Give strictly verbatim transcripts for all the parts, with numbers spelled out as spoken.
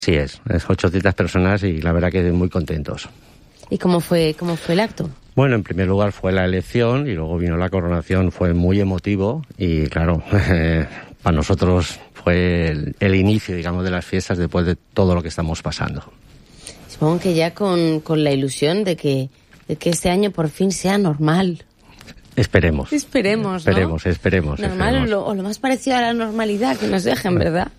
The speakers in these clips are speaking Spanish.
Sí es, es ochocientas personas y la verdad que muy contentos. ¿Y cómo fue, cómo fue el acto? Bueno, en primer lugar fue la elección y luego vino la coronación, fue muy emotivo y claro, eh, para nosotros fue el, el inicio, digamos, de las fiestas después de todo lo que estamos pasando. Supongo que ya con, con la ilusión de que, de que este año por fin sea normal. Esperemos. Esperemos, ¿no? Esperemos, esperemos. Normal esperemos. O, lo, o lo más parecido a la normalidad que nos dejen, ¿verdad?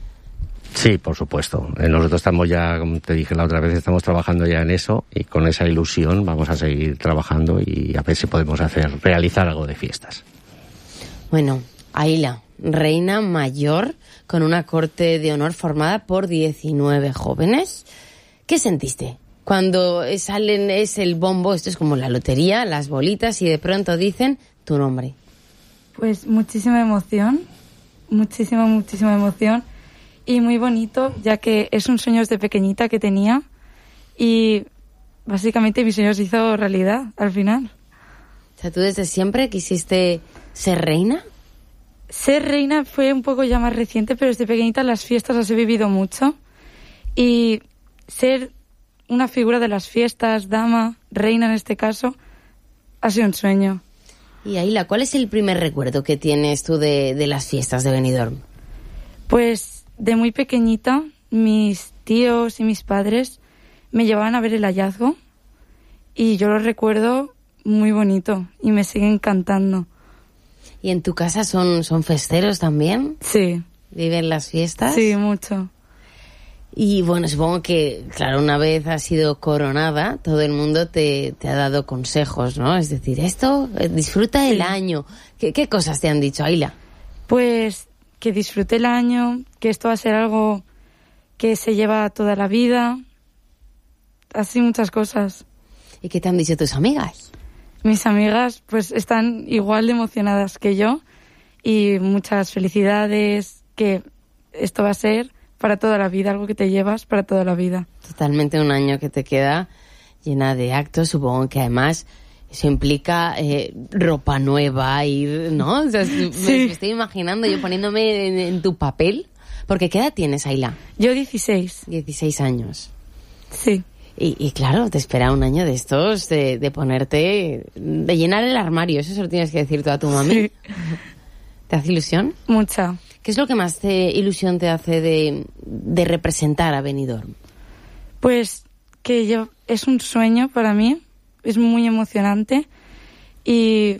Sí, por supuesto. Eh, Nosotros estamos ya, como te dije la otra vez, estamos trabajando ya en eso y con esa ilusión vamos a seguir trabajando y a ver si podemos hacer, realizar algo de fiestas. Bueno, Aila, reina mayor con una corte de honor formada por diecinueve jóvenes. ¿Qué sentiste cuando salen, es el bombo, esto es como la lotería, las bolitas y de pronto dicen tu nombre? Pues muchísima emoción, muchísima, muchísima emoción. Y muy bonito, ya que es un sueño desde pequeñita que tenía y básicamente mi sueño se hizo realidad al final. O sea, ¿tú desde siempre quisiste ser reina? Ser reina fue un poco ya más reciente, pero desde pequeñita las fiestas las he vivido mucho. Y ser una figura de las fiestas, dama, reina en este caso, ha sido un sueño. Y Aila, ¿cuál es el primer recuerdo que tienes tú de, de las fiestas de Benidorm? Pues de muy pequeñita, mis tíos y mis padres me llevaban a ver el hallazgo y yo lo recuerdo muy bonito y me sigue encantando. ¿Y en tu casa son, son festeros también? Sí. ¿Viven las fiestas? Sí, mucho. Y bueno, supongo que, claro, una vez has sido coronada, todo el mundo te, te ha dado consejos, ¿no? Es decir, esto, disfruta el sí. año. ¿Qué, ¿Qué cosas te han dicho, Aila? Pues que disfrute el año, que esto va a ser algo que se lleva toda la vida, así muchas cosas. ¿Y qué te han dicho tus amigas? Mis amigas pues están igual de emocionadas que yo y muchas felicidades, que esto va a ser para toda la vida, algo que te llevas para toda la vida. Totalmente un año que te queda llena de actos, supongo que además eso implica eh, ropa nueva, ir, ¿no? O sea, sí. me, me estoy imaginando yo poniéndome en, en tu papel. Porque ¿qué edad tienes, Aila? Yo dieciséis. dieciséis años. Sí. Y, y claro, te espera un año de estos, de, de ponerte, de llenar el armario. Eso se lo tienes que decir tú a tu mami. Sí. ¿Te hace ilusión? Mucha. ¿Qué es lo que más te, ilusión te hace de, de representar a Benidorm? Pues que yo es un sueño para mí. Es muy emocionante y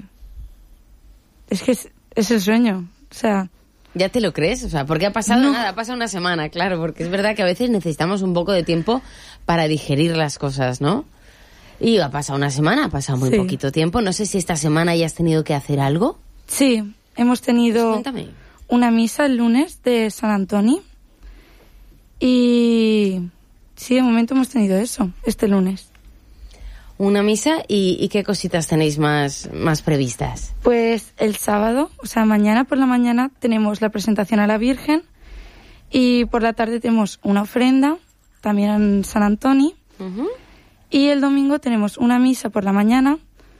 es que es, es el sueño, o sea... ¿Ya te lo crees? O sea, porque ha pasado no. nada, ha pasado una semana, claro, porque es verdad que a veces necesitamos un poco de tiempo para digerir las cosas, ¿no? Y ha pasado una semana, ha pasado muy sí. poquito tiempo. No sé si esta semana ya has tenido que hacer algo. Sí, hemos tenido pues cuéntame. Una misa el lunes de San Antonio y sí, de momento hemos tenido eso, este lunes. Una misa y, y ¿qué cositas tenéis más, más previstas? Pues el sábado, o sea, mañana por la mañana tenemos la presentación a la Virgen y por la tarde tenemos una ofrenda, también en San Antonio. Uh-huh. Y el domingo tenemos una misa por la mañana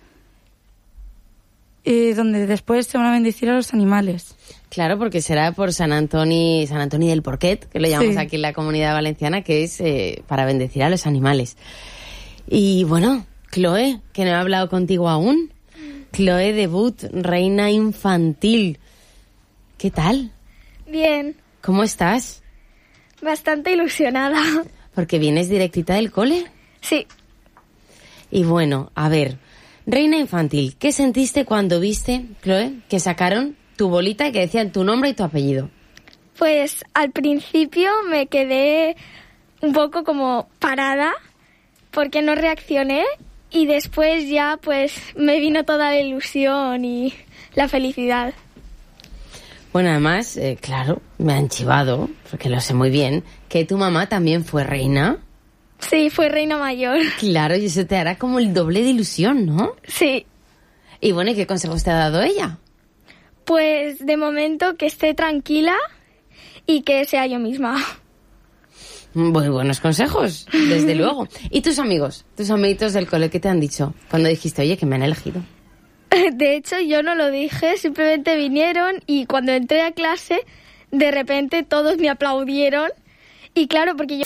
eh, donde después se van a bendecir a los animales. Claro, porque será por San Antoni, San Antoni del Porquet, que lo llamamos sí. aquí en la Comunidad Valenciana, que es eh, para bendecir a los animales. Y bueno, Chloe, que no he hablado contigo aún. Chloe debut, reina infantil. ¿Qué tal? Bien. ¿Cómo estás? Bastante ilusionada. ¿Porque vienes directita del cole? Sí. Y bueno, a ver, reina infantil, ¿qué sentiste cuando viste, Chloe, que sacaron tu bolita y que decían tu nombre y tu apellido? Pues al principio me quedé un poco como parada porque no reaccioné y después ya pues me vino toda la ilusión y la felicidad. Bueno, además, eh, claro, me han chivado, porque lo sé muy bien, que tu mamá también fue reina. Sí, fue reina mayor. Claro, y eso te hará como el doble de ilusión, ¿no? Sí. Y bueno, ¿y qué consejos te ha dado ella? Pues de momento que esté tranquila y que sea yo misma. Muy buenos consejos, desde luego. ¿Y tus amigos, tus amiguitos del cole, qué te han dicho cuando dijiste, oye, que me han elegido? De hecho, yo no lo dije, simplemente vinieron y cuando entré a clase, de repente todos me aplaudieron Y claro, porque yo